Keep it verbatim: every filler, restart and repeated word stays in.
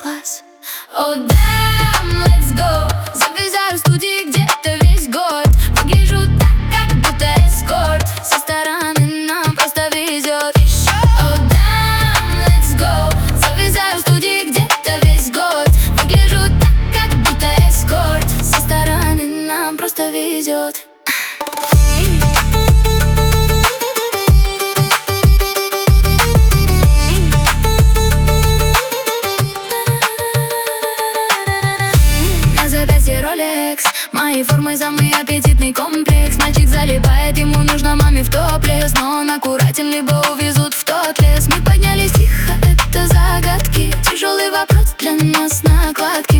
класс. Oh damn, let's go. Завязаю в студии где-то весь год. Выгляжу так, как будто эскорт. Со стороны нам просто везет. Oh damn, let's go. Завязаю в студии где-то весь год. Выгляжу так, как будто эскорт. Со стороны нам просто везет. Rolex, мои формы самый аппетитный комплекс. Мальчик залипает, ему нужно маме в топлес. Но он аккуратен, либо увезут в тот лес. Мы поднялись тихо, это загадки. Тяжелый вопрос для нас накладки.